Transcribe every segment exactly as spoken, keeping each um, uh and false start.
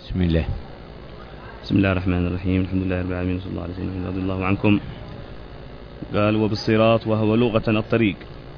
بسم الله. بسم الله الرحمن الرحيم. الحمد لله رب العالمين، صلى الله عليه وسلم، رضي الله عنكم. قال: وبالصراط، وهو لغة الطريق،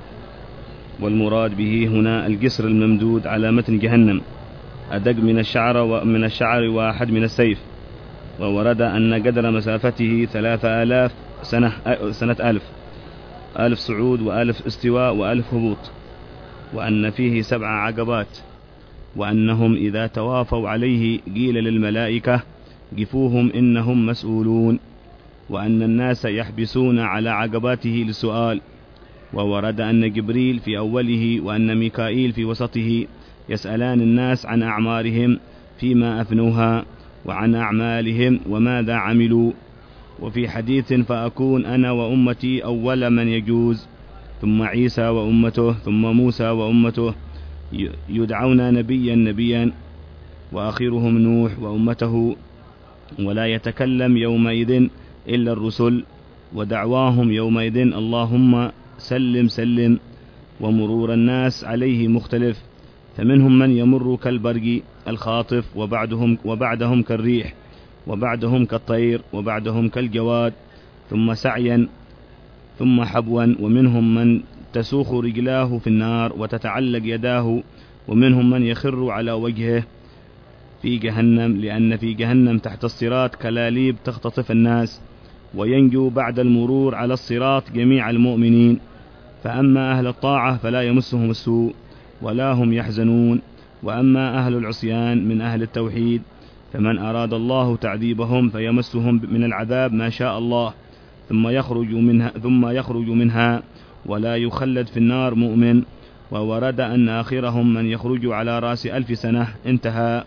والمراد به هنا الجسر الممدود على متن جهنم، أدق من الشعر ومن الشعر واحد من السيف. وورد أن قدر مسافته ثلاثة آلاف سنة سنة ألف ألف صعود وألف استواء وألف هبوط، وأن فيه سبع عقبات، وأنهم إذا توافوا عليه قيل للملائكة: قفوهم إنهم مسؤولون، وأن الناس يحبسون على عقباته للسؤال. وورد أن جبريل في أوله وأن ميكائيل في وسطه يسألان الناس عن أعمارهم فيما أفنوها، وعن أعمالهم وماذا عملوا. وفي حديث: فأكون أنا وأمتي أول من يجوز، ثم عيسى وأمته، ثم موسى وأمته، يدعون نبيا نبيا، وآخرهم نوح وأمته، ولا يتكلم يومئذ إلا الرسل، ودعواهم يومئذ اللهم سلم سلم. ومرور الناس عليه مختلف، فمنهم من يمر كالبرق الخاطف، وبعدهم, وبعدهم كالريح، وبعدهم كالطير، وبعدهم كالجواد، ثم سعيا، ثم حبوا. ومنهم من تسوخ رجلاه في النار وتتعلق يداه، ومنهم من يخر على وجهه في جهنم، لأن في جهنم تحت الصراط كلاليب تختطف الناس. وينجو بعد المرور على الصراط جميع المؤمنين، فأما أهل الطاعة فلا يمسهم السوء ولا هم يحزنون، وأما أهل العصيان من أهل التوحيد فمن أراد الله تعذيبهم فيمسهم من العذاب ما شاء الله، ثم يخرج منها, ثم يخرج منها ولا يخلد في النار مؤمن. وورد أن آخرهم من يخرج على رأس ألف سنة. انتهى.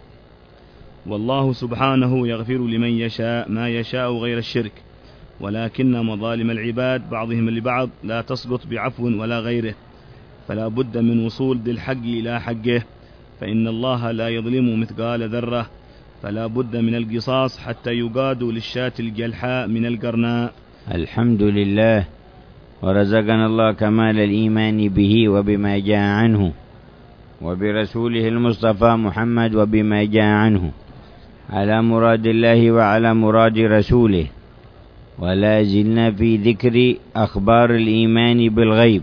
والله سبحانه يغفر لمن يشاء ما يشاء غير الشرك، ولكن مظالم العباد بعضهم لبعض لا تسقط بعفو ولا غيره، فلا بد من وصول ذي الحق إلى حقه، فإن الله لا يظلم مثقال ذرة، فلا بد من القصاص حتى يقاد للشاة الجلحاء من القرناء. الحمد لله، ورزقنا الله كمال الإيمان به وبما جاء عنه، وبرسوله المصطفى محمد وبما جاء عنه، على مراد الله وعلى مراد رسوله. ولا زلنا في ذكر أخبار الإيمان بالغيب،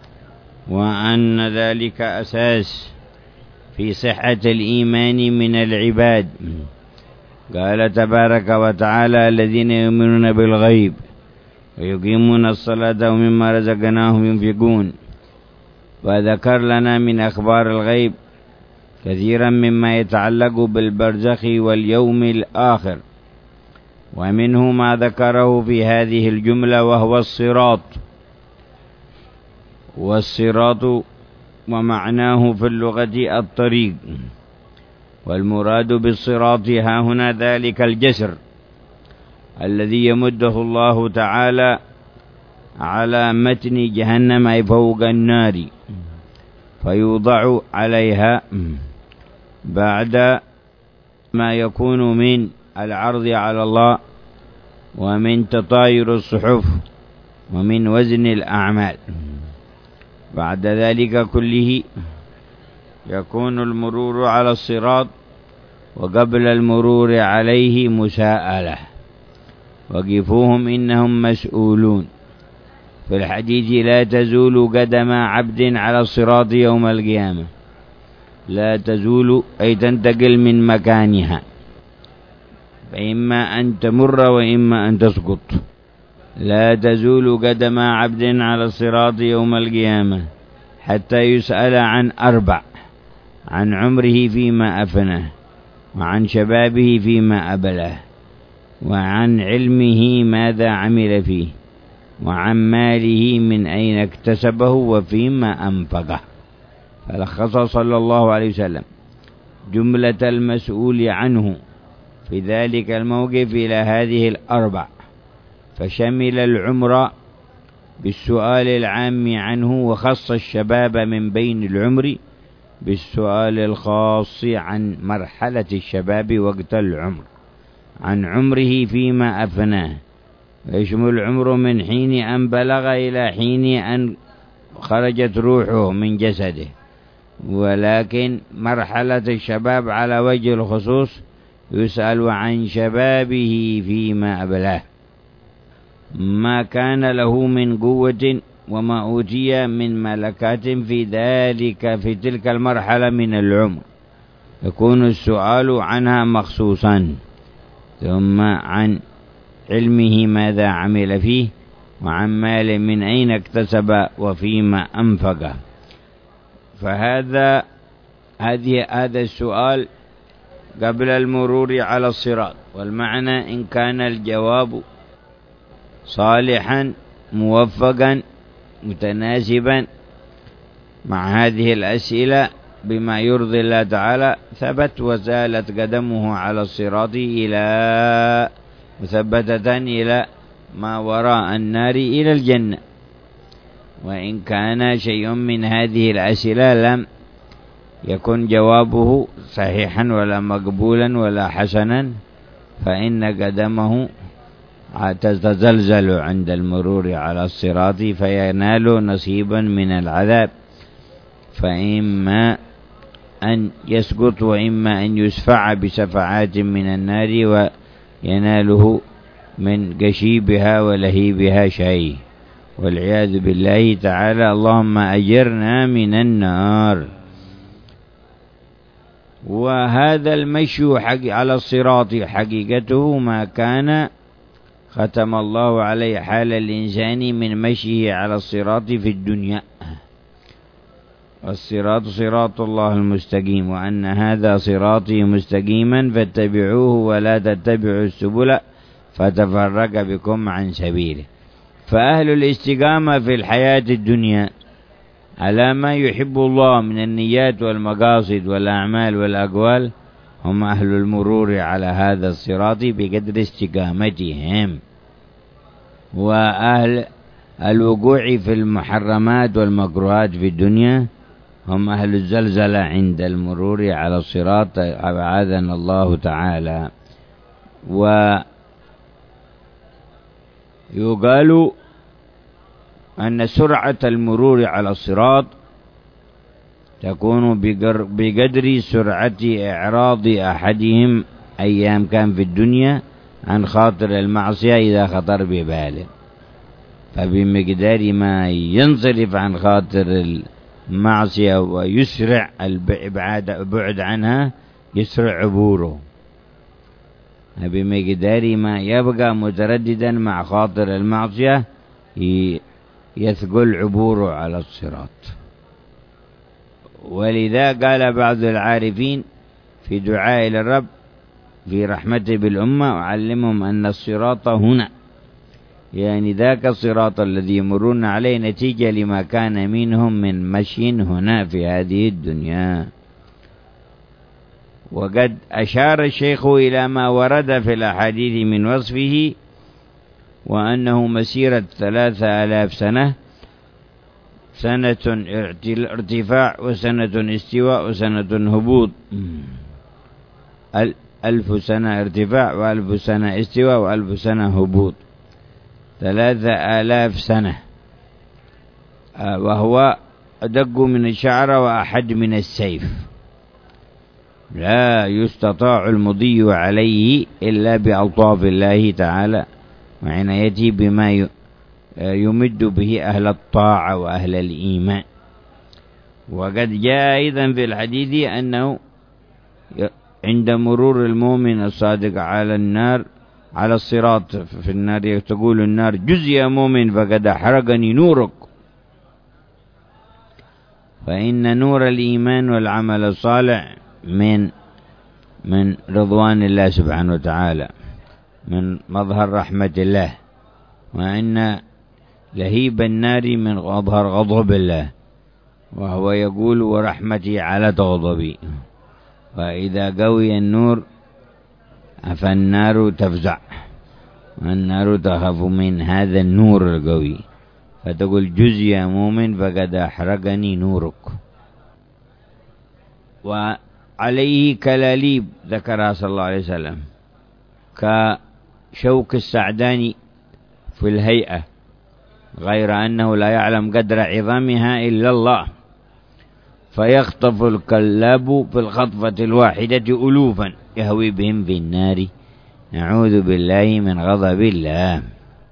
وأن ذلك أساس في صحة الإيمان من العباد. قال تبارك وتعالى: الذين يؤمنون بالغيب ويقيمون الصلاة ومما رزقناهم ينفقون. وذكر لنا من أخبار الغيب كثيرا مما يتعلق بالبرزخ واليوم الآخر، ومنه ما ذكره في هذه الجملة وهو الصراط. والصراط ومعناه في اللغة الطريق، والمراد بالصراط ها هنا ذلك الجسر الذي يمده الله تعالى على متن جهنم أي فوق النار، فيوضع عليها بعد ما يكون من العرض على الله، ومن تطاير الصحف، ومن وزن الأعمال. بعد ذلك كله يكون المرور على الصراط، وقبل المرور عليه مساءلة: وقفوهم إنهم مسؤولون. في الحديث: لا تزول قدم عبد على الصراط يوم القيامة. لا تزول أي تنتقل من مكانها، فإما أن تمر وإما أن تسقط. لا تزول قدم عبد على الصراط يوم القيامة حتى يسأل عن أربع: عن عمره فيما أفناه، وعن شبابه فيما أبلاه، وعن علمه ماذا عمل فيه، وعن ماله من أين اكتسبه وفيما أنفقه. فلخص صلى الله عليه وسلم جملة المسؤول عنه في ذلك الموقف إلى هذه الأربع، فشمل العمر بالسؤال العام عنه، وخص الشباب من بين العمر بالسؤال الخاص عن مرحلة الشباب وقت العمر، عن عمره فيما أفناه، ويشمل العمر من حين أن بلغ إلى حين أن خرجت روحه من جسده، ولكن مرحلة الشباب على وجه الخصوص يسأل عن شبابه فيما أبلاه، ما كان له من قوة وما أوتي من ملكات في ذلك في تلك المرحلة من العمر، يكون السؤال عنها مخصوصا، ثم عن علمه ماذا عمل فيه، وعن مال من أين اكتسب وفيما أنفقه. فهذا هذه هذا السؤال قبل المرور على الصراط، والمعنى إن كان الجواب صالحا موفقا متناسبا مع هذه الأسئلة بما يرضي الله تعالى ثبت وزالت قدمه على الصراط إلى مثبتة إلى ما وراء النار إلى الجنة. وإن كان شيء من هذه الأسئلة لم يكن جوابه صحيحا ولا مقبولا ولا حسنا، فإن قدمه تتزلزل عند المرور على الصراط فينال نصيبا من العذاب، فإما أن يسقط وإما أن يسفع بشفعات من النار ويناله من قشيبها ولهيبها شيء، والعياذ بالله تعالى. اللهم أجرنا من النار. وهذا المشي حق على الصراط حقيقته ما كان ختم الله عليه حال الإنسان من مشيه على الصراط في الدنيا. الصراط صراط الله المستقيم، وأن هذا صراطي مستقيما فاتبعوه ولا تتبعوا السبل فتفرق بكم عن سبيله. فأهل الاستقامة في الحياة الدنيا على ما يحب الله من النيات والمقاصد والأعمال والأقوال هم أهل المرور على هذا الصراط بقدر استقامتهم، وأهل الوقوع في المحرمات والمكروهات في الدنيا هم أهل الزلزلة عند المرور على الصراط، أعاذنا الله تعالى. ويقال أن سرعة المرور على الصراط تكون بقدر سرعة إعراض أحدهم أيام كان في الدنيا عن خاطر المعصية إذا خطر بباله، فبمقدار ما ينصرف عن خاطر المعصية ويسرع البعد عنها يسرع عبوره، بمقدار ما يبقى مترددا مع خاطر المعصية يثقل عبوره على الصراط. ولذا قال بعض العارفين في دعاء للرب في رحمته بالأمة وعلمهم أن الصراط هنا، يعني ذاك الصراط الذي يمرون عليه نتيجة لما كان منهم من مشي هنا في هذه الدنيا. وقد أشار الشيخ إلى ما ورد في الأحاديث من وصفه، وأنه مسيرة ثلاثة آلاف سنة، سنة ارتفاع وسنة استواء وسنة هبوط، ألف سنة ارتفاع وألف سنة استواء وألف سنة هبوط، ثلاثة آلاف سنة، وهو أدق من الشعر وأحد من السيف، لا يستطاع المضي عليه إلا بألطاف الله تعالى وعنايته بما يمد به أهل الطاعة وأهل الإيمان. وقد جاء أيضا في الحديث أنه عند مرور المؤمن الصادق على النار على الصراط في النار تقول النار جز يا مؤمن فقد أحرقني نورك، فإن نور الإيمان والعمل الصالح من من رضوان الله سبحانه وتعالى، من مظهر رحمة الله، وإن لهيب النار من مظهر غضب الله، وهو يقول ورحمتي على غضبي. فإذا قوي النور فالنار تفزع، والنار تخاف من هذا النور القوي، فتقول جز يا مؤمن فقد أحرقني نورك. وعليه كلاليب ذكرها صلى الله عليه وسلم كشوك السعداني في الهيئة، غير أنه لا يعلم قدر عظامها إلا الله. فيخطف الكلاب في الخطفة الواحدة ألوفا يهوي بهم في النار، نعوذ بالله من غضب الله.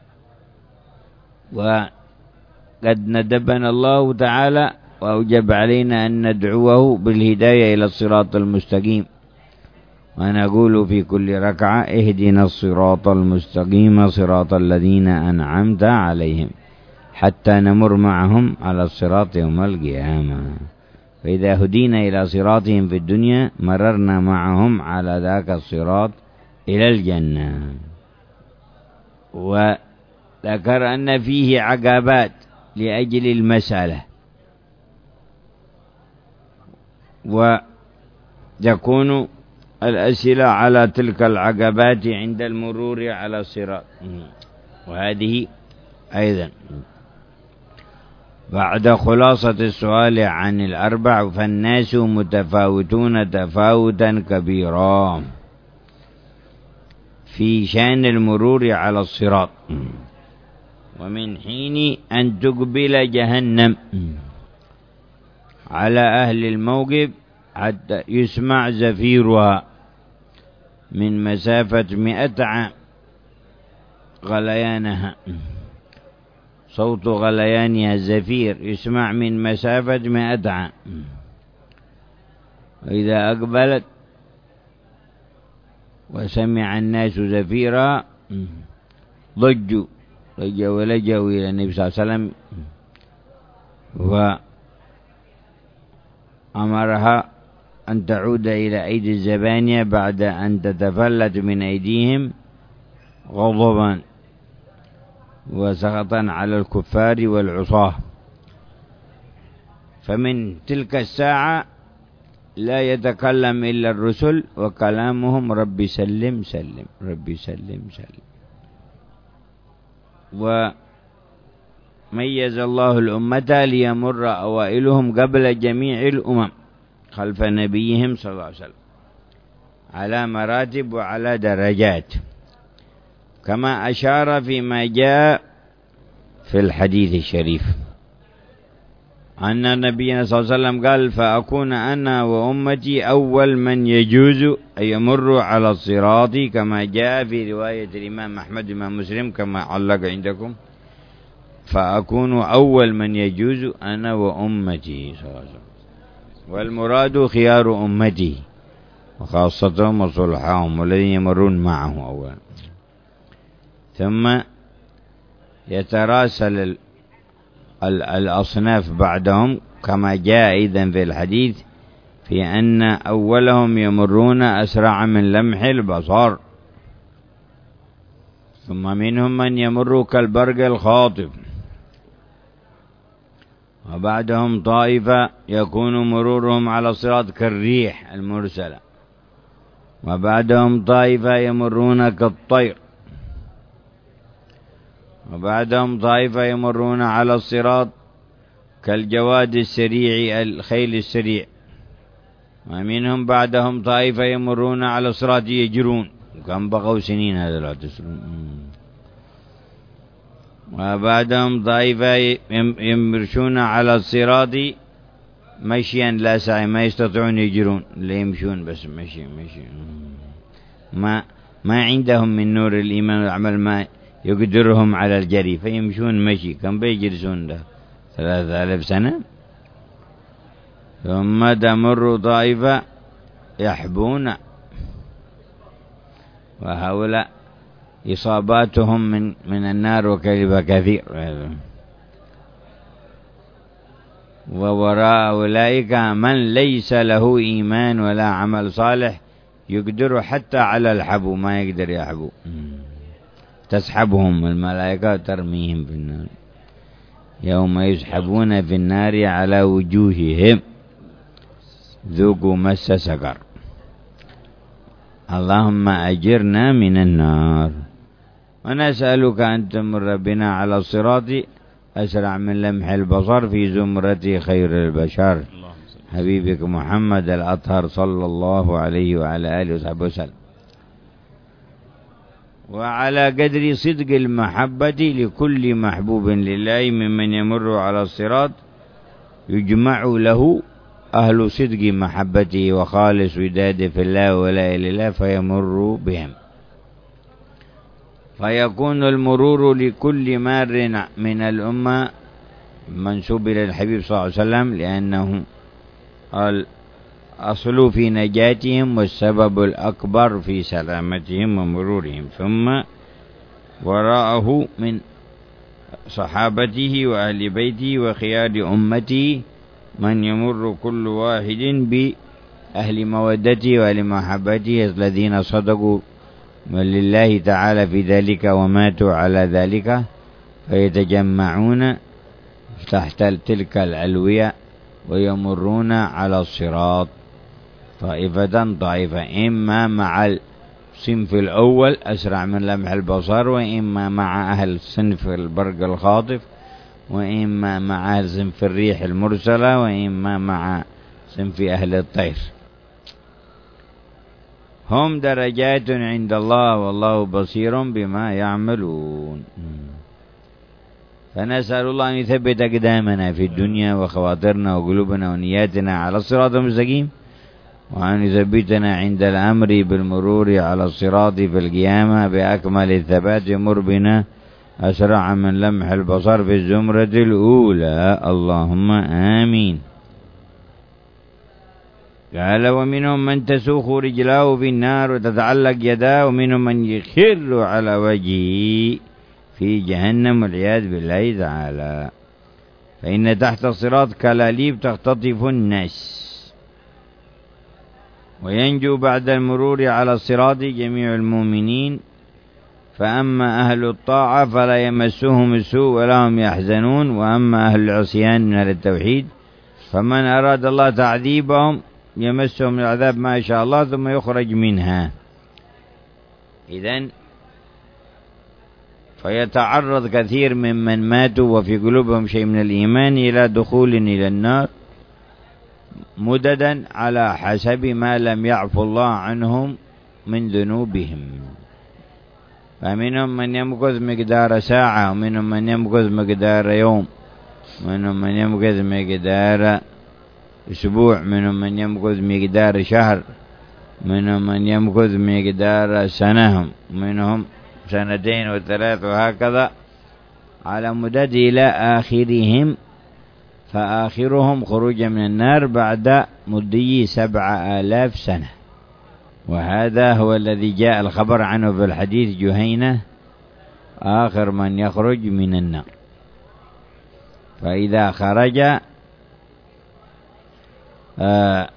وقد ندبنا الله تعالى وأوجب علينا أن ندعوه بالهداية إلى الصراط المستقيم، ونقول في كل ركعة اهدنا الصراط المستقيم صراط الذين أنعمت عليهم، حتى نمر معهم على الصراط يوم القيامة. فإذا هدينا إلى صراطهم في الدنيا مررنا معهم على ذاك الصراط إلى الجنة. وذكر أن فيه عقبات لأجل المسألة، وتكون الأسئلة على تلك العقبات عند المرور على الصراط. وهذه أيضا بعد خلاصة السؤال عن الأربع، فالناس متفاوتون تفاوتا كبيرا في شأن المرور على الصراط، ومن حين أن تقبل جهنم على أهل الموقف حتى يسمع زفيرها من مسافة مئة عام غليانها، صوت غليانها الزفير يسمع من مسافة مئة عام. وإذا أقبلت وسمع الناس زفيرها ضجوا ضجوا ولجوا إلى النبي صلى الله عليه وسلم، وأمرها أن تعود إلى أيدي الزبانية بعد أن تتفلت من أيديهم غضبا وسخطا على الكفار والعصاة. فمن تلك الساعة لا يتكلم إلا الرسل، وكلامهم ربي سلم سلم ربي سلم سلم. وميز الله الأمة ليمر أوائلهم قبل جميع الأمم خلف نبيهم صلى الله عليه وسلم على مراتب وعلى درجات، كما أشار فيما جاء في الحديث الشريف أن نبينا صلى الله عليه وسلم قال: فأكون أنا وأمتي أول من يجوز أن يمر على الصراط، كما جاء في رواية الإمام أحمد وإمام مسلم كما علق عندكم: فأكون أول من يجوز أنا وأمتي صلى الله عليه وسلم. والمراد خيار أمتي وخاصتهم وصلحهم والذين يمرون معه أولا، ثم يتراسل الأصناف بعدهم كما جاء أيضا في الحديث في أن أولهم يمرون أسرع من لمح البصر، ثم منهم من يمر كالبرق الخاطف، وبعدهم طائفة يكون مرورهم على الصراط كالريح المرسلة، وبعدهم طائفة يمرون كالطير، وبعدهم طائفة يمرون على الصراط كالجواد السريع الخيل السريع، ومنهم بعدهم طائفة يمرون على الصراط يجرون، كم بقوا سنين هذا لا تسرون. وبعدهم طائفة يمشون على الصراط مشيا لا سعي، ما يستطيعون يجرون، لا يمشون بس مشي مشي ما ما عندهم من نور الإيمان والعمل ما يقدرهم على الجري، فيمشون مشي. كم بيجلسون ده ثلاثة آلاف سنة. ثم تمر طائفة يحبون، وهؤلاء إصاباتهم من من النار وكذب كثير. ووراء أولئك من ليس له إيمان ولا عمل صالح يقدر حتى على الحبو، ما يقدر يحبو، تسحبهم الملائكة ترميهم في النار، يوم يسحبون في النار على وجوههم ذوقوا مس سقر. اللهم أجرنا من النار، ونسألك أن تمر بنا على الصراط أسرع من لمح البصر في زمرة خير البشر حبيبك محمد الأطهر صلى الله عليه وعلى آله وصحبه وسلم. وعلى قدر صدق المحبة لكل محبوب لله ممن يمر على الصراط يجمع له أهل صدق محبته وخالص وداده في الله ولا إله إلا الله فيمر بهم، فيكون المرور لكل مار من الأمة منسوب إلى الحبيب صلى الله عليه وسلم، لأنه الأصل في نجاتهم والسبب الأكبر في سلامتهم ومرورهم. ثم وراءه من صحابته وأهل بيته وخيار أمته من يمر كل واحد بأهل مودته وأهل محبته الذين صدقوا لله تعالى في ذلك وماتوا على ذلك، فيتجمعون تحت تلك الألوية ويمرون على الصراط طائفة طائفة، إما مع الصنف الأول أسرع من لمح البصر، وإما مع أهل صنف البرق الخاطف، وإما مع أهل صنف الريح المرسلة، وإما مع صنف أهل الطير. هم درجات عند الله والله بصير بما يعملون. فنسأل الله أن يثبت أقدامنا في الدنيا وخواطرنا وقلوبنا ونياتنا على الصراط المستقيم، وأن يثبتنا عند الأمر بالمرور على الصراط في القيامة بأكمل الثبات، يمر بنا أسرع من لمح البصر في الزمرة الأولى، اللهم آمين. قال ومنهم من تسوخ رجلاه في النار وتتعلق يداه، ومنهم من يخر على وجهه في جهنم والعياذ بالله تعالى. فإن تحت الصراط كلاليب تختطف الناس، وينجو بعد المرور على الصراط جميع المؤمنين. فأما أهل الطاعة فلا يمسهم السوء ولا هم يحزنون، وأما أهل العصيان من أهل التوحيد فمن أراد الله تعذيبهم يمسهم العذاب ما شاء الله ثم يخرج منها. إذن فيتعرض كثير ممن ماتوا وفي قلوبهم شيء من الإيمان إلى دخول إلى النار مددا على حسب ما لم يعفو الله عنهم من ذنوبهم. فمنهم من يمكث مقدار ساعة، ومنهم من يمكث مقدار يوم، ومنهم من يمكث مقدار أسبوع، منهم من يمكث مقدار شهر، منهم من يمكث مقدار سنة، منهم سنتين وثلاث، وهكذا على مدد إلى آخرهم. فآخرهم خروجا من النار بعد مضي سبع آلاف سنة، وهذا هو الذي جاء الخبر عنه في الحديث جهينة آخر من يخرج من النار. فإذا خرج آه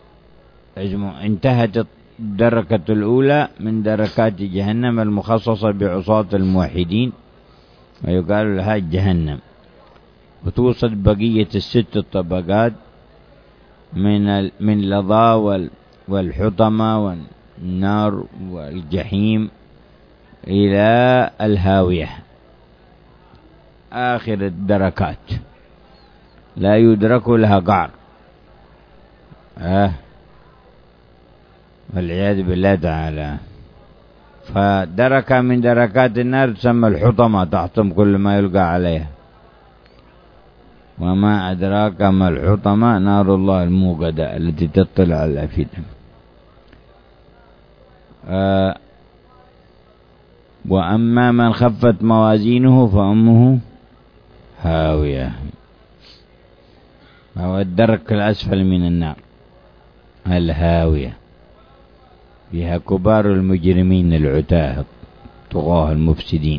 انتهت الدركة الأولى من دركات جهنم المخصصة بعصاة الموحدين، ويقال لها جهنم، وتوصل بقية الست الطبقات من من لظى والحطمة والنار والجحيم إلى الهاوية آخر الدركات، لا يدرك لها قعر آه والعياذ بالله تعالى. فدركة من دركات النار تسمى الحطمة، تحطم كل ما يلقى عليها. وما أدراك ما الحطمة، نار الله الموقدة التي تطلع على الأفئدة. آه وأما من خفت موازينه فأمه هاوية، وهو الدرك الأسفل من النار الهاوية، فيها كبار المجرمين العتاه الطغاة المفسدين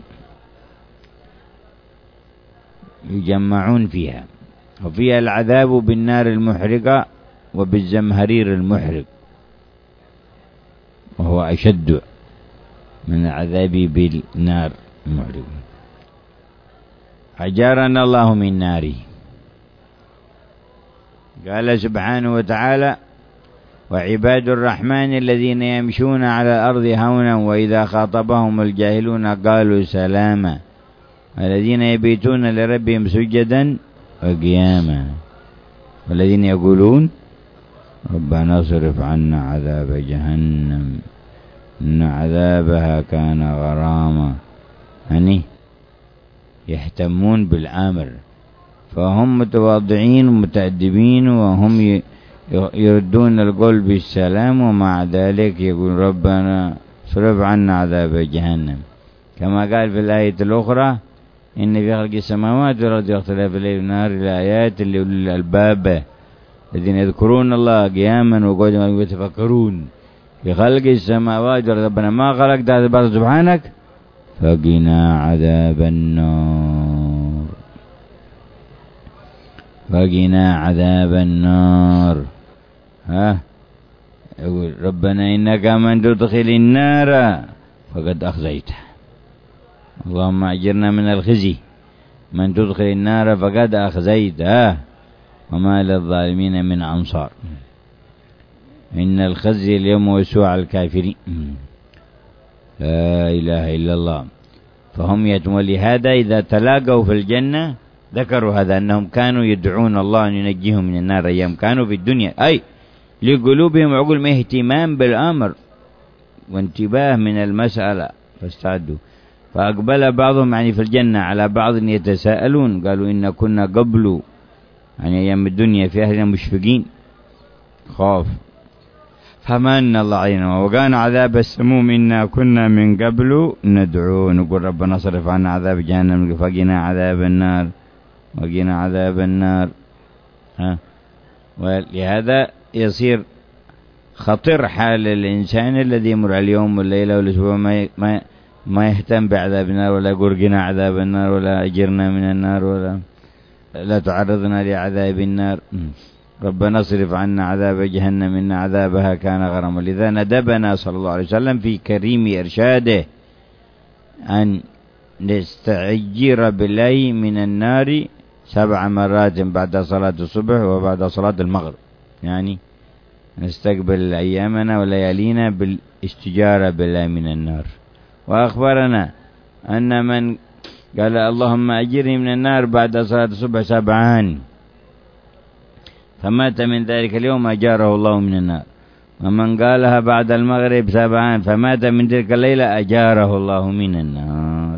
يجمعون فيها، وفيها العذاب بالنار المحرقة وبالزمهرير المحرق، وهو أشد من العذاب بالنار المحرقة. أجارنا الله من ناره. قال سبحانه وتعالى وعباد الرحمن الذين يمشون على الأرض هونا وإذا خاطبهم الجاهلون قالوا سلاما الذين يبيتون لربهم سجدا وقياما والذين يقولون ربنا اصرف عنا عذاب جهنم إن عذابها كان غراما، يعني يهتمون بالأمر، فهم متواضعين ومتأدبين وهم يردون القول بالسلام، ومع ذلك يقول ربنا اصرف عنا عذاب جهنم، كما قال في الآية الأخرى إن في خلق السماوات والأرض واختلاف الليل والنهار لآيات لأولي الألباب الذين يذكرون الله قياما وقعودا ويتفكرون في خلق السماوات والأرض ربنا ما خلقت هذا الباطل سبحانك فقنا عذاب النار، فقنا عذاب النار. ها يقول ربنا إنك من تدخل النار فقد أخزيته، اللهم أجرنا من الخزي، من تدخل النار فقد أخزيته وما للظالمين من أنصار. إن الخزي اليوم وسوء على الكافرين، لا إله إلا الله. فهم يتمون، لهذا إذا تلاقوا في الجنة ذكروا هذا، أنهم كانوا يدعون الله أن ينجيهم من النار أيام كانوا في الدنيا، أي لقلوبهم عقول ما اهتمام بالأمر وانتباه من المسألة فاستعدوا. فأقبل بعضهم يعني في الجنة على بعض يتساءلون، قالوا إن كنا قبل يعني أيام الدنيا في أهلنا مشفقين خاف فمن الله علينا وقانا عذاب السموم إنا كنا من قبل ندعو، نقول ربنا صرف عنا عذاب جهنم فقنا عذاب النار وقنا عذاب النار. ها ولهذا يصير خطر حال الإنسان الذي يمر اليوم والليلة والأسبوع ما ما ما يهتم بعذاب النار، ولا يقول قنا عذاب النار، ولا أجرنا من النار، ولا لا تعرضنا لعذاب النار. ربنا اصرف عنا عذاب جهنم إن عذابها كان غراما. لذا ندبنا صلى الله عليه وسلم في كريم إرشاده أن نستعجر بالله من النار سبع مرات بعد صلاة الصبح وبعد صلاة المغرب، يعني نستقبل أيامنا وليالينا بالاستجارة بالله من النار. وأخبرنا أن من قال اللهم أجرني من النار بعد صلاة الصبح سبعان فمات من ذلك اليوم أجاره الله من النار، ومن قالها بعد المغرب سبعان فمات من تلك الليلة أجاره الله من النار.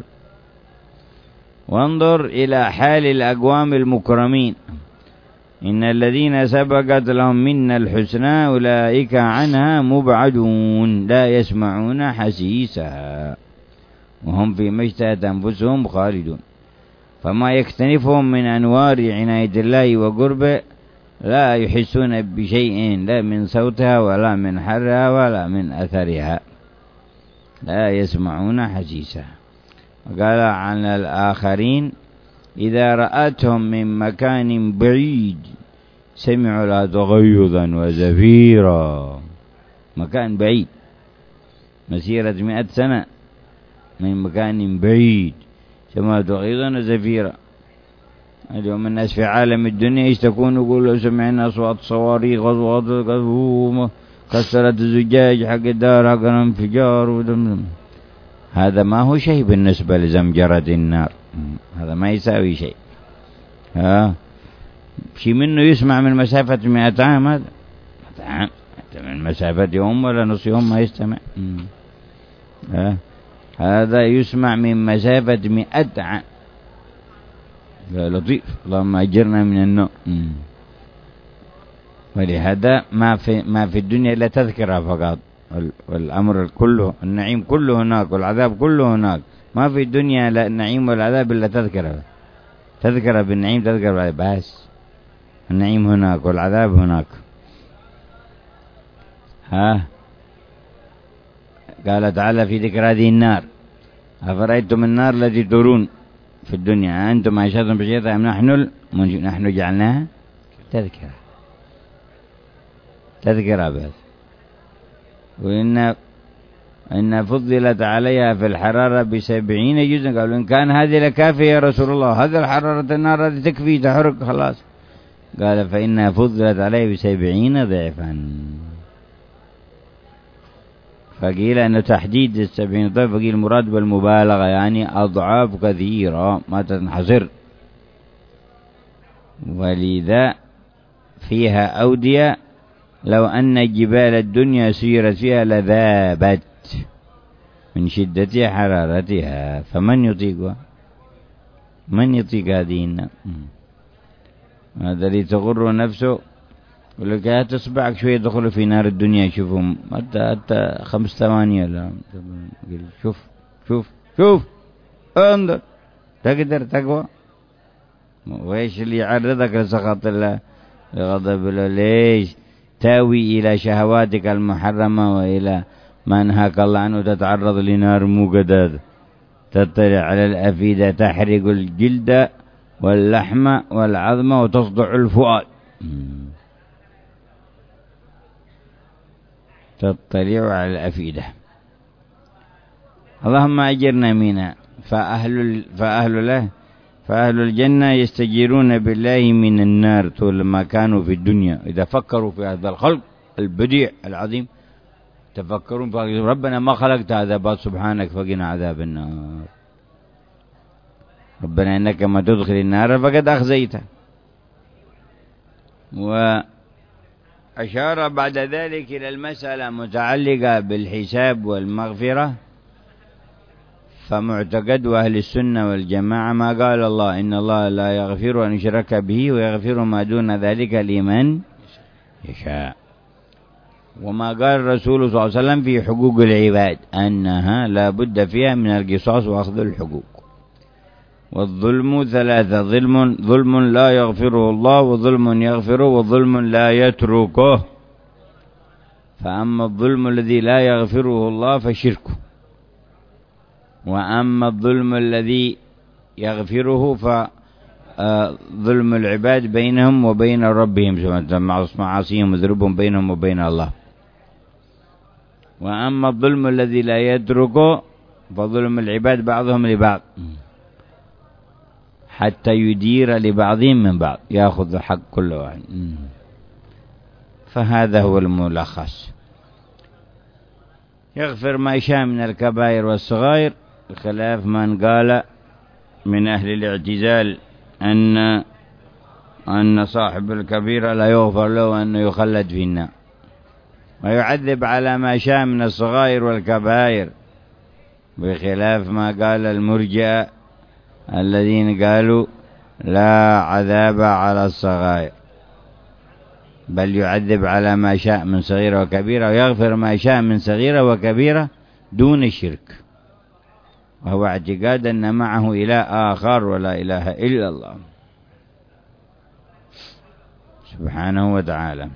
وانظر إلى حال الأقوام المكرمين، إن الذين سبقت لهم منا الحسنى أولئك عنها مبعدون لا يسمعون حسيسها وهم فيما اشتهت أنفسهم خالدون. فما يكتنفهم من أنوار عناية الله وقربه لا يحسون بشيء، لا من صوتها ولا من حرها ولا من أثرها، لا يسمعون حسيسها. وقال عن الآخرين إذا رأتهم من مكان بعيد سمعوا لها تغيظا وزفيرا، مكان بعيد مسيرة مئة سنة من مكان بعيد سمعوا تغيظا وزفيرا. اليوم الناس في عالم الدنيا يشتكون يقولوا سمعنا أصوات صواريخ وأصوات كسرت الزجاج حق الدار حق الانفجار ودم. هذا ما هو شيء بالنسبة لزمجرة النار، هذا ما يساوي شيء. ها شيء منه يسمع من مسافة مئة عام، هذا عام من مسافة يوم ولا نص يوم ما يستمع. ها هذا يسمع من مسافة مئة عام. يا لطيف اللهم أجرنا من النار. ولهذا ما في ما في الدنيا إلا تذكرة فقط، والأمر كله النعيم كله هناك والعذاب كله هناك. ما في الدنيا لا النعيم والعذاب إلا تذكرة، تذكرة بالنعيم تذكرة بالعذاب بس. النعيم هناك والعذاب هناك. ها قال تعالى في ذكر هذه النار أفرأيتم النار التي ترون في الدنيا أنتم عايشتم بشيئة أم نحن نحن جعلناها تذكرة، تذكرة بس. وإن إن فضلت عليها في الحرارة بسبعين جزءا. قالوا إن كان هذه لكافية يا رسول الله، هذا الحرارة النار هذه تكفي تحرق خلاص. قال فإنها فضلت عليها بسبعين ضعفا. فقيل أنه تحديد السبعين ضعف، فقيل المراد بالمبالغة يعني أضعاف كثيرة ما تنحصر. ولذا فيها أودية لو أن جبال الدنيا سيرت فيها لذابت من شدة حرارتها، فمن يطيقها؟ من يطيق هذه النار؟ هذا الذي تغر نفسه يقول لك هات إصبعك شوية يدخلوا في نار الدنيا شوفهم حتى حتى خمس ثواني لا شوف شوف شوف انظر تقدر تقوى. وإيش اللي يعرضك لسخط الله لغضب الله؟ ليش تاوي إلى شهواتك المحرمة وإلى ما نهاك الله عنه تتعرض لنار موقدة تطلع على الأفئدة تحرق الجلد واللحم والعظم وتصدع الفؤاد. تطلع على الأفئدة. اللهم أجرنا منها. فأهل, فأهل له فأهل الجنة يستجيرون بالله من النار طول ما كانوا في الدنيا. إذا فكروا في هذا الخلق البديع العظيم تفكرون ربنا ما خلقت هذا بعد سبحانك فقنا عذاب النار. ربنا إنك ما تدخل النار فقد أخزيته. وأشار بعد ذلك إلى المسألة متعلقة بالحساب والمغفرة. فمعتقد أهل السنة والجماعة ما قال الله إن الله لا يغفر أن يشرك به ويغفر ما دون ذلك لمن يشاء. وما قال الرسول صلى الله عليه وسلم في حقوق العباد أنها لا بد فيها من القصاص وأخذ الحقوق. والظلم ثلاثة: ظلم ظلم لا يغفره الله، وظلم يغفره، وظلم لا يتركه. فأما الظلم الذي لا يغفره الله فشركه، وأما الظلم الذي يغفره فظلم العباد بينهم وبين ربهم معاصيهم وذنوبهم بينهم وبين الله. وأما الظلم الذي لا يتركه فظلم العباد بعضهم لبعض حتى يدير لبعضهم من بعض يأخذ حق كل واحد. فهذا هو الملخص. يغفر ما يشاء من الكبائر والصغائر بخلاف من قال من أهل الاعتزال أن أن صاحب الكبيرة لا يغفر له وأنه يخلد في النار، ويعذب على ما شاء من الصغائر والكبائر بخلاف ما قال المرجئة الذين قالوا لا عذاب على الصغائر، بل يعذب على ما شاء من صغيرة وكبيرة ويغفر ما شاء من صغيرة وكبيرة دون الشرك، وهو اعتقاد أن معه إله آخر ولا إله إلا الله سبحانه وتعالى.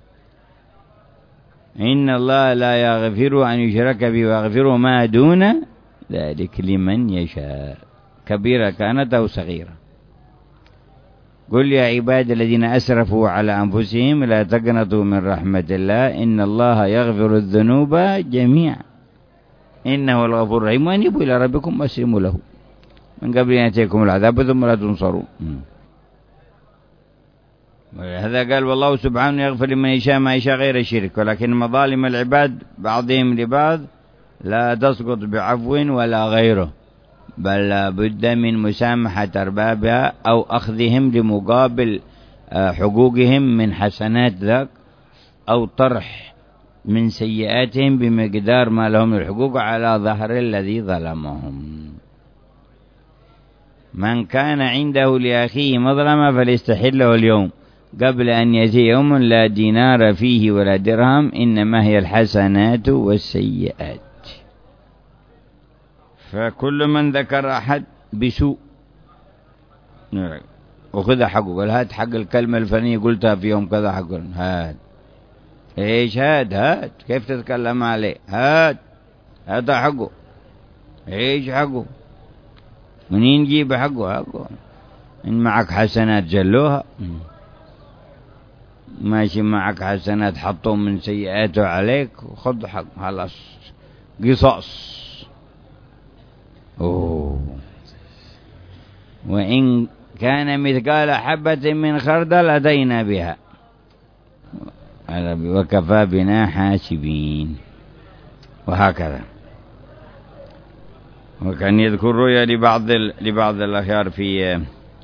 إن الله لا يغفر أن يشرك به ويغفر ما دون ذلك لمن يشاء، كبيرة كانت أو صغيرة. قل يا عباد الذين أسرفوا على أنفسهم لا تقنطوا من رحمة الله إن الله يغفر الذنوب جميعا إنه الغفور الرحيم وأنيبوا إلى ربكم واسلموا له من قبل أن يأتيكم العذاب ثم لا تنصرون. هذا قال والله سبحانه يغفر لمن يشاء ما يشاء غير الشرك، ولكن مظالم العباد بعضهم لبعض لا تسقط بعفو ولا غيره، بل لا بد من مسامحة أربابها أو أخذهم لمقابل حقوقهم من حسنات ذاك، أو طرح من سيئاتهم بمقدار ما لهم الحقوق على ظهر الذي ظلمهم. من كان عنده لأخيه مظلمة فليستحله اليوم قبل أن يأتي يوم لا دينار فيه ولا درهم إنما هي الحسنات والسيئات. فكل من ذكر أحد بسوء وخذ حقه، قال هات حق الكلمة الفلانية قلتها في يوم كذا حق، هات ايش هات هات كيف تتكلم عليه، هات هات حقه، ايش حقه، منين نجيب حقه؟ حقه إن معك حسنات جلوها، ماشي معك حسنات حطوا من سيئاته عليك وخذ حق خلاص قصاص. أوه. وإن كان مثقال حبة من خردل أتينا بها وكفى بنا حاسبين. وهكذا. وكان يذكر رؤيا لبعض لبعض الأخيار في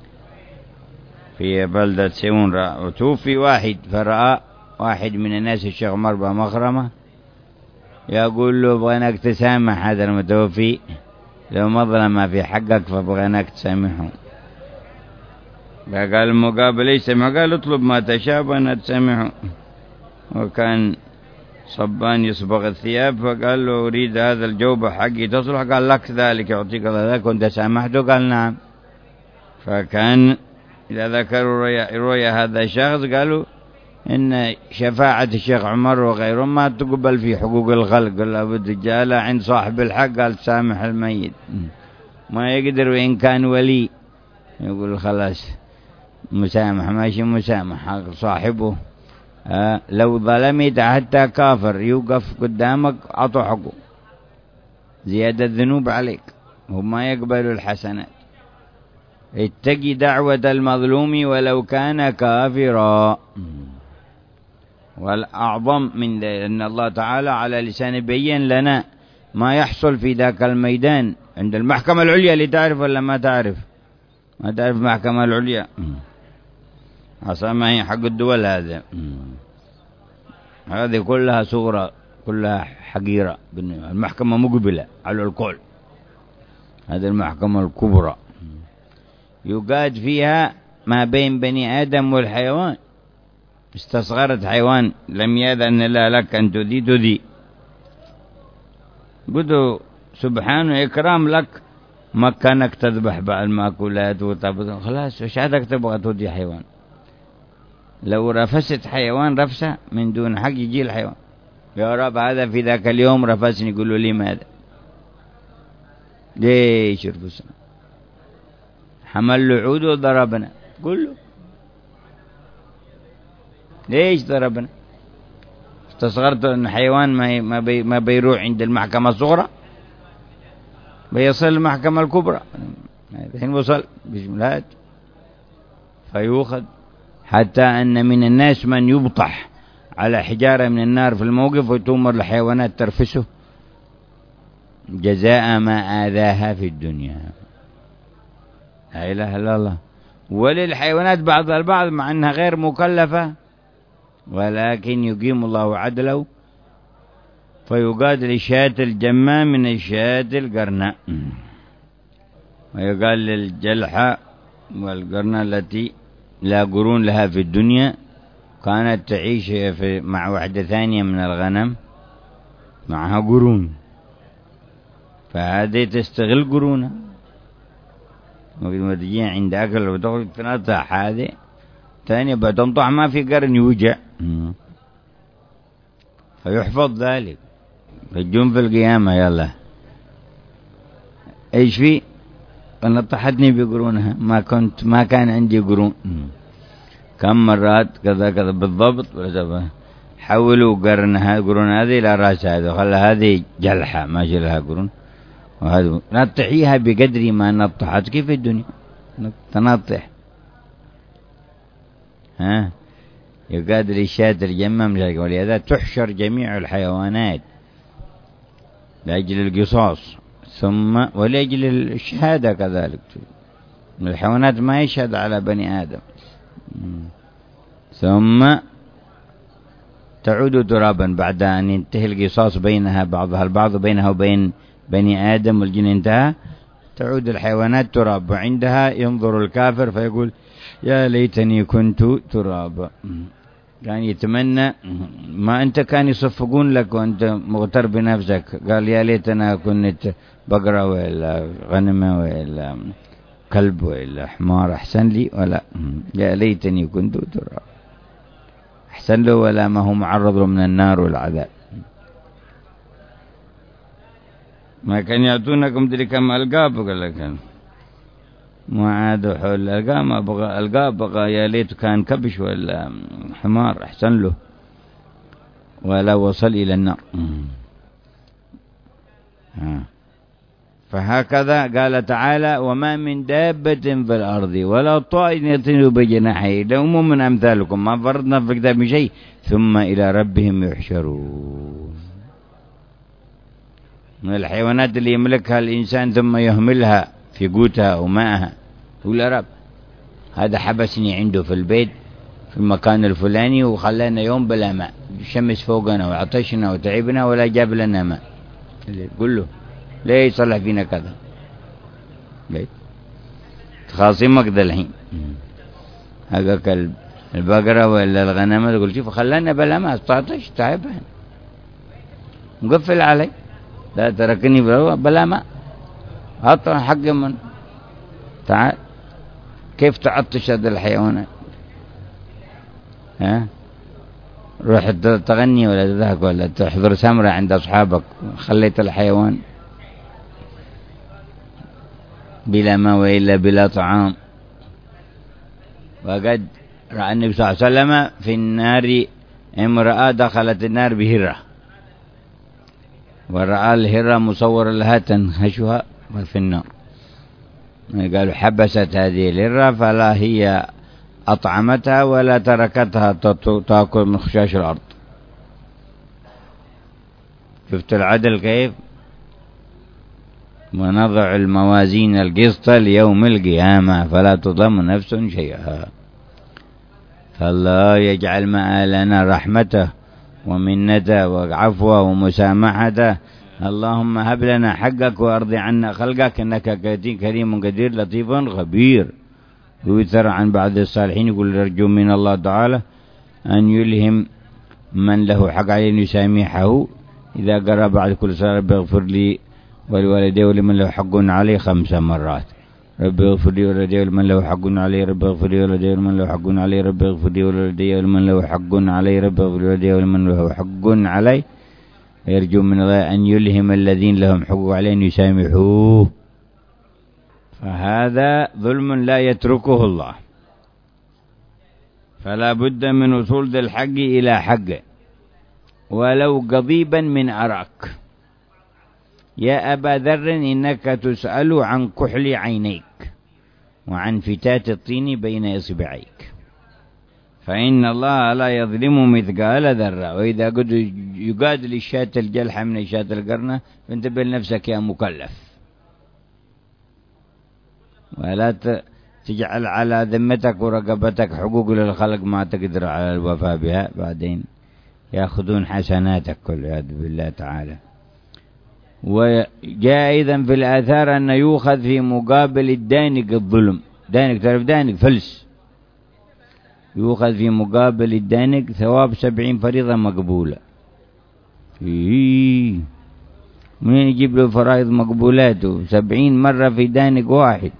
في بلدة سيون، وتوفي واحد فرأى واحد من الناس الشيخ عمر بمخرمة يقول له بغيناك تسامح هذا المتوفي، لو مظلم في حقك فبغيناك تسامحه. قال المقابل يسمع، قال اطلب ما تشاء وأنا تسمعه. وكان صبان يصبغ الثياب، فقال له أريد هذا الجوبة حقي تصلح، قال لك ذلك يعطيك الله ذلك، كنت سامحته؟ قال نعم. فكان إذا ذكروا رؤيا هذا الشخص قالوا إن شفاعة الشيخ عمر وغيرهم ما تقبل في حقوق الخلق، قال لابد جاء عند صاحب الحق قال سامح الميت، ما يقدر وإن كان ولي يقول خلاص مسامح، ماشي مسامح حق صاحبه. آه لو ظلمت حتى كافر يوقف قدامك عطوا حقه، زيادة الذنوب عليك، هم ما يقبلوا الحسنات. اتقي دعوة المظلوم ولو كان كافرا. والأعظم من ذلك أن الله تعالى على لسان بيّن لنا ما يحصل في ذاك الميدان عند المحكمة العليا، اللي تعرف ولا ما تعرف؟ ما تعرف المحكمة العليا؟ عصا ما هي حق الدول، هذا هذه كلها صغرى، كلها حقيرة. المحكمة مقبلة على الكل، هذه المحكمة الكبرى يقاد فيها ما بين بني آدم والحيوان. استصغرت حيوان لم يأذن الله لك أن تذي تذي، قدوا سبحانه إكرام لك، مكانك تذبح بعض المأكولات وتبذل، خلاص وش عادك تبغى تذي حيوان؟ لو رفست حيوان رفسة من دون حق يجي الحيوان يا رب هذا في ذاك اليوم رفسني، يقولوا لي ماذا؟ ليش رفسنا؟ حمل له عود وضربنا، قل له ليش ضربنا؟ استصغرت ان حيوان ما ما, بي ما بيروح عند المحكمة الصغرى، بيصل المحكمة الكبرى، الحين وصل بجملات فيوخذ. حتى أن من الناس من يبطح على حجارة من النار في الموقف وتؤمر الحيوانات ترفسه جزاء ما آذاها في الدنيا. لا إله إلا الله. وللحيوانات بعض البعض مع أنها غير مكلفة، ولكن يقيم الله عدله فيقاد للشاة الجماء من الشاة القرناء، ويقال للجلحة والقرناء التي لا قرون لها في الدنيا، كانت تعيش في مع واحدة ثانية من الغنم معها قرون، فهذه تستغل قرونها، وقد تجي عند أكل وتأخذ تنطح هذه ثانية بتنطح ما في قرن يوجع، فيحفظ ذلك الجن في القيامة. يلا ايش في؟ فنطحتني بقرونها، ما كنت ما كان عندي قرون، كم مرات كذا كذا بالضبط، حولوا قرنها قرون هذه إلى رأس هذا، خلى هذه جلحة ما لها قرون، وهذا نطحيها بقدر ما نطحتك في الدنيا، تنطح ها يقادر الشاة الجمم، ولهذا تحشر جميع الحيوانات لأجل القصاص، ثم ولأجل الشهادة كذلك. الحيوانات ما يشهد على بني آدم، ثم تعود ترابا بعد أن ينتهي القصاص بينها بعضها البعض، بينها وبين بني آدم والجن انتهى، تعود الحيوانات تراب، وعندها ينظر الكافر فيقول يا ليتني كنت ترابا. كان يتمنى ما أنت كان يصفقون لك وأنت مغتر بنفسك، قال يا ليتنا كنت بقرة ولا غنمة ولا كلب ولا حمار أحسن لي، ولا يا ليتني كنت ترابا أحسن له، ولا ما هو معرض له من النار والعذاب. ما كان يعطونكم تلك كم ألقاب، قال لك ما عادوا حول الألقاب، ما بغى ألقاب، بغى يا ليت كان كبش ولا حمار أحسن له، ولا وصل إلى النار. فهكذا قال تعالى وما من دابة في الأرض ولا طائر يطير بجناحيه إلا أمم أمثالكم ما فرضنا في الكتاب شيء ثم إلى ربهم يحشرون. من الحيوانات اللي يملكها الإنسان ثم يهملها في قوتها وماءها، يقول يا رب هذا حبسني عنده في البيت في المكان الفلاني وخلانا يوم بلا ماء، الشمس فوقنا وعطشنا وتعبنا ولا جاب لنا ماء، قل له ليه يصلح فينا كذا؟ ليه تخاصمك ذا الحين؟ حقك البقرة ولا الغنم، تقول شوف خلنا بلا ما استعطش تعبان مقفل علي، لا تركني بلا ما أطلع حق من تعال. كيف تعطش هذا الحيوانات؟ ها روح تغني ولا تضحك ولا تحضر سمرة عند أصحابك، خليت الحيوان بلا ما وإلا بلا طعام. وقد رأى النبي صلى الله عليه وسلم في النار امرأة دخلت النار بهرة، ورأى الهرة مصور لها تنهشها في النار، قالوا حبست هذه الهرة فلا هي أطعمتها ولا تركتها تأكل من خشاش الأرض. شفت العدل كيف؟ ونضع الموازين القسط ليوم القيامة فلا تظلم نفس شيئا. فالله يجعل مآلنا رحمته ومنته وعفوه ومسامحته. اللهم هب لنا حقك وأرضي عنا خلقك إنك كريم قدير لطيف خبير. ويثر عن بعض الصالحين يقول يرجو من الله تعالى أن يلهم من له حق عليه أن يسامحه إذا قرأ بعد كل صلاة رب اغفر لي ولوالدي ولمن له حق عليه خمس مرات. رب اغفر لي ولوالدي ولمن له حق عليه رب اغفر لي ولوالدي ولمن له حق عليه رب اغفر لي ولوالدي ولمن له حق عليه رب اغفر لي ولوالدي ولمن له حق عليه. يرجو من الله أن يلهم الذين لهم حقوق عليه أن يسامحوه. فهذا ظلم لا يتركه الله، فلا بد من وصول ذي الحق إلى حقه ولو قضيبا من أراك. يا أبا ذر إنك تسأل عن كحل عينيك وعن فتات الطين بين إصبعيك، فإن الله لا يظلم مثقال ذرة. وإذا قد يقادل الشاة الجلحة من الشاة القرنة فانتبه لنفسك يا مكلف، ولا تجعل على ذمتك ورقبتك حقوق للخلق ما تقدر على الوفاء بها، بعدين يأخذون حسناتك والعياذ بالله تعالى. وجاء أيضا في الآثار أن يؤخذ في مقابل الدانق الظلم. دانق تعرف دانق فلس، يؤخذ في مقابل الدانق ثواب سبعين فريضة مقبولة. إيه منين يجيب له فرائض مقبولاته؟ سبعين مرة في دانق واحد.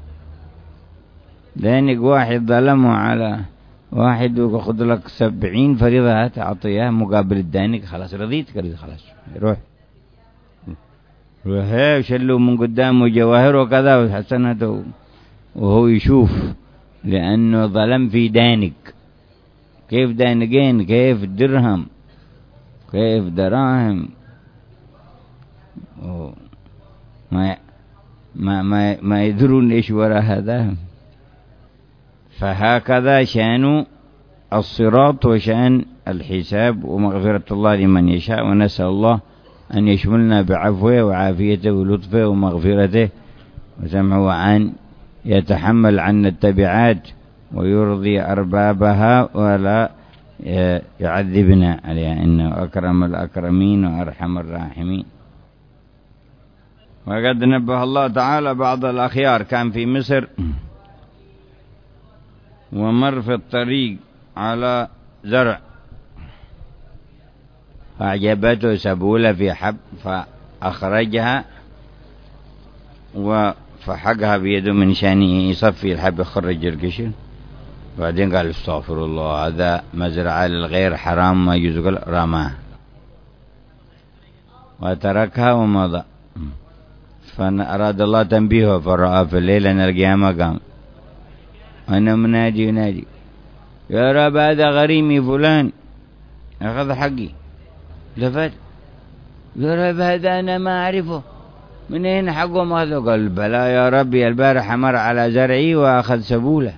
دانق واحد ظلمه على واحد وخذ لك سبعين فريضة تعطيها مقابل الدانق. خلاص رضيت كريت خلاص روح روح وشلوا من قدامه جواهر وكذا وحسنته وهو يشوف، لأنه ظلم في دانق. كيف دانقين؟ كيف درهم؟ كيف دراهم؟ ما ما ما ما يدرون ايش وراء هذا. فهكذا شأن الصراط وشأن الحساب ومغفرة الله لمن يشاء. ونسأل الله أن يشملنا بعفوه وعافيته ولطفه ومغفرته وسمعه، وأن يتحمل عنا التبعات ويرضي أربابها ولا يعذبنا عليها، إنه أكرم الأكرمين وأرحم الراحمين. وقد نبه الله تعالى بعض الأخيار كان في مصر ومر في الطريق على زرع فأعجبته سبولة في حب فأخرجها وفحقها بيده من شأنه يصفي الحب يخرج القشر. بعدين قال استغفر الله هذا مزرعة للغير حرام ما يجوز، قال رماه وتركها ومضى. فأراد الله تنبيهه فرأى في الليل أن القيامة قام وأنه منادي ينادي يا رب هذا غريمي فلان أخذ حقي. لفت يا رب هذا أنا ما أعرفه من أين حقه ما أخذه؟ قال بلى يا ربي البارح مر على زرعي وأخذ سبولة.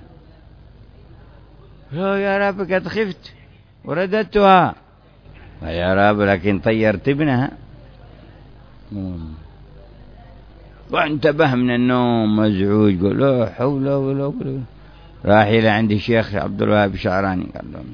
يا رب قد خفت ورددتها. يا رب لكن طيرت ابنها. وانتبه من النوم مزعوج قال لا حول ولا قوة. راح إلى عند الشيخ عبد الوهاب الشعراني قال له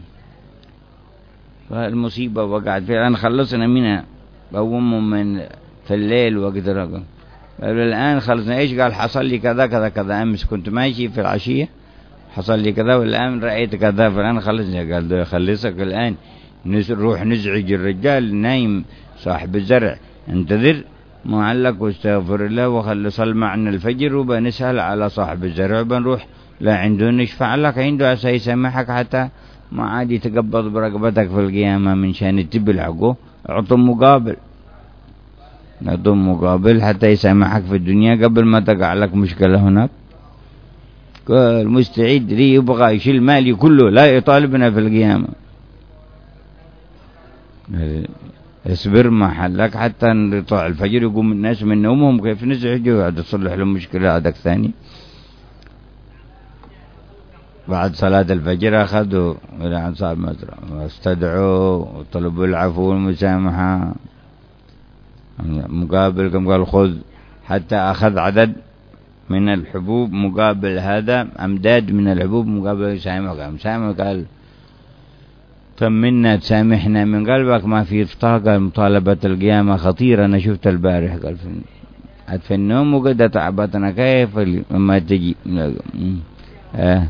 فالمصيبة وقعت فعلا خلصنا منها. قومهم من في الليل وقت رقم قالوا الآن خلصنا. إيش؟ قال حصل لي كذا كذا كذا. أمس كنت ماشي في العشية حصل لي كذا والآن رأيت كذا فلان خلصني. قال له خلصك الآن، نروح نزعج الرجال نايم صاحب الزرع، انتظر معلق واستغفر الله وخلي صل معنا الفجر وبنسأل على صاحب الزرع بنروح لا عنده نشفع لك عنده عسى يسامحك حتى ما عاد يتقبض برقبتك في القيامة من شان تبل حقه. اعطم مقابل، اعطم مقابل حتى يسامحك في الدنيا قبل ما تقع لك مشكلة هناك. قال مستعد لي يبغى يشيل مالي كله لا يطالبنا في القيامة. اصبر محلك حتى يطلع الفجر يقوم الناس من نومهم كيف نزعجوا وقعد تصلح لهم مشكلة عندك ثاني. بعد صلاة الفجر أخذوا إلى أنصار مزرعة واستدعوا وطلبوا العفو والمسامحة مقابل كم قال خذ، حتى أخذ عدد من الحبوب مقابل هذا أمداد من الحبوب مقابل يسامحك. مسامح قال طمنا تسامحنا من قلبك ما في طاقة. مطالبة القيامة خطيرة أنا شفت البارح. قال في في النوم وقد تعبتنا كيف لما تجي آه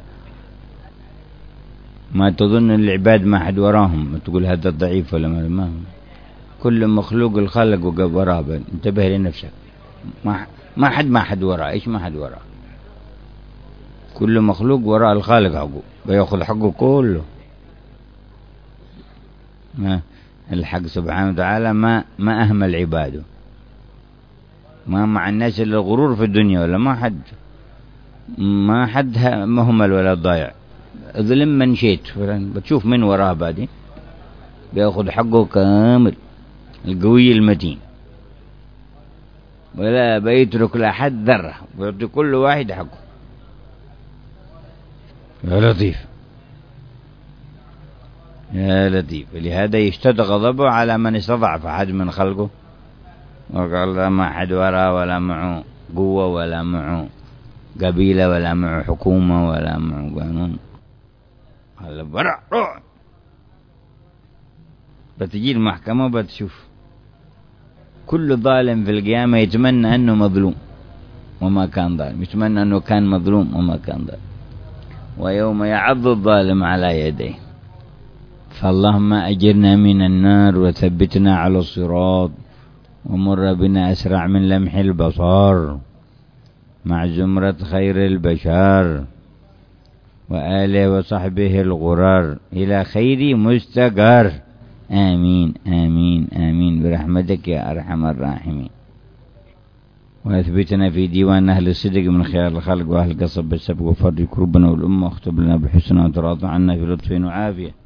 ما تظن العباد ما حد وراهم، ما تقول هذا الضعيف ولا ما, ما كل مخلوق الخلق وقف وراه. انتبه لنفسك، ما ما حد ما حد وراه. ايش ما حد وراه؟ كل مخلوق وراء الخالق حقه بياخذ حقه كله. ما الحق سبحانه وتعالى ما ما أهمل عباده، ما مع الناس اللي الغرور في الدنيا ولا ما حد ما حد مهمل ولا ضايع. ظلم من شيت بتشوف من وراه بعدين بياخذ حقه كامل. القوي المتين ولا بيترك لأحد ذرة ويعطي كل واحد حقه. يا لطيف يا لطيف. لهذا يشتد غضبه على من استضعف أحد من خلقه وقال ما حد وراه ولا معه قوة ولا معه قبيلة ولا معه حكومة ولا معه قانون. هلا برع روح بتجي المحكمة بتشوف كل ظالم في القيامة يتمنى أنه مظلوم وما كان ظالم، يتمنى أنه كان مظلوم وما كان ظالم. ويوم يعض الظالم على يديه. فاللهم أجرنا من النار وثبتنا على الصراط ومر بنا أسرع من لمح البصر مع زمرة خير البشر وآله وصحبه الغرار إلى خير مستقر. آمين آمين آمين برحمتك يا أرحم الراحمين. وأثبتنا في ديوان أهل الصدق من خيار الخلق وأهل القصب بالسبق وفرج كروبنا والأمة واختب لنا بحسنها وتراضى عنا في لطف وعافية.